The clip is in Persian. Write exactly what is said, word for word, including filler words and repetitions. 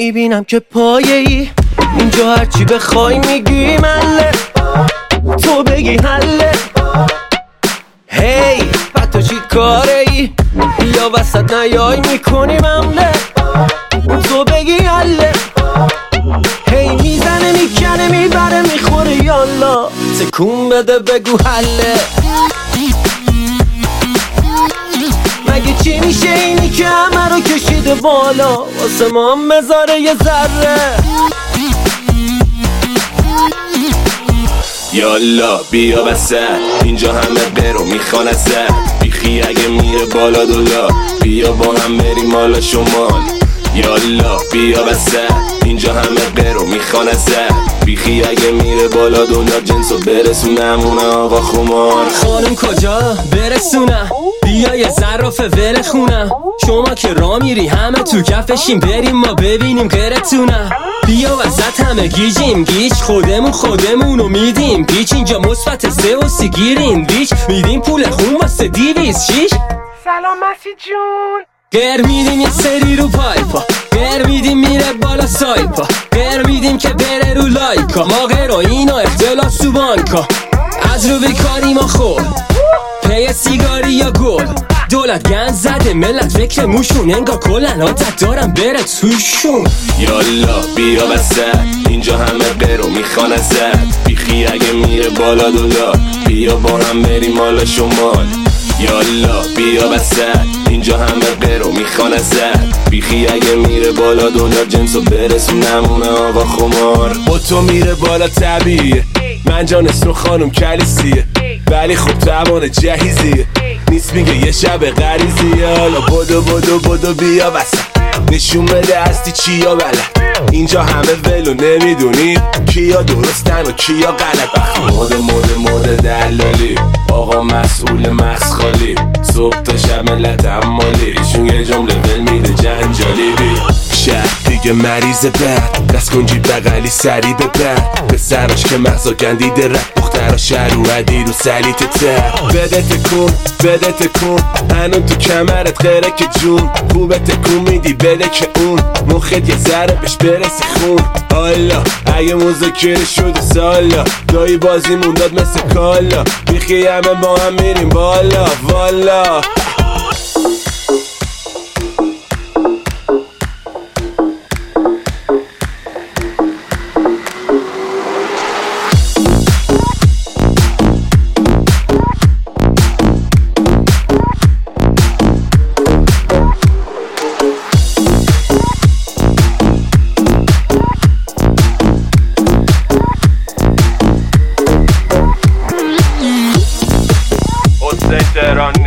میبینم که پایه‌ای اینجا هرچی بخوای میگی مله، تو بگی حله. هی بعد تو چی کاره ای؟ بیا وسط نیای میکنی ممله، تو بگی حله. هی میزنه میکنه میبره میخوره یالا، تکون بده بگو حله. مگه چی میشه اینی که همه رو کشیده بالا، واسه ما هم بذاره یه ذره. یالا بیا وسط، اینجا همه برو میخوان ازت. بیخی اگه میره بالا دولا، بیا با هم بریم مالا شمال. یالا بیا وسط، اینجا همه برو میخوان ازت. بیخی اگه میره بالا دلار جنسو برسونم اون آقا خمار. خانم کجا برسونم؟ بیا یه ظرافه ول خونم. شما که را میری همه تو کفشیم، بریم ما ببینیم غیرتونم. بیا وسط همه گیجیم گیج، خودمون خودمونو میدیم پیچ. اینجا مثبت سه و سی گیریم ویچ، میدیم پول خون واسه دیویز شیش. سلام مسیح جون. گر میدیم یه سری رو پایپا، گر میدیم میره بالا سایپا، گر میدیم که بره رو لایکا. ما غیر و اینا اختلاف تو بانکا، از رو بیکاری ما خورد پی سیگاری یا گل. دولت گند زده ملت فکر موشون، انگار کلن عادت دارم بره توشون. یالا بیا وسط، اینجا همه برو میخوان ازت. بیخی اگه میره بالا دلار، بیا با هم بریم مالا شمال. یالا بیا وسط، اینجا همه برو میخوان ازت. بیخی اگه میره بالا دلار جنسو برسونم اون آقا خمار. با تو میره بالا طبیعیه، من جان اسم خانم کلیسیه، ولی خب توان جهیزیه نیست میگه یه شب غریزیه. حالا بدو بدو بدو بیا وسط، نشون بده هستی چیا بلد. اینجا همه ولو نمیدونی کیا درستن و کیا غلط. مود مود مود دلالی، آقا مسئول مسخالی. صبح تا شب ملت عمالی، ایشون یه جمله ول میده جنجالی. بی شهر دیگه مریض بد، دست کنجی بغلی سری به بد. به سراش که مغزا گندیده رد، دخترا شهر و عدی رو سلیت تر. بده تکون بده تکون، هنون تو کمرت غیره که جون. خوبه تکون میدی بده که اون مخت یه ذره بهش برسی خون. حالا اگه مذاکره شده سالا، دایی بازیمون داد مثل کالا. بیخی همه با هم میریم بالا والا. حسین تهرانی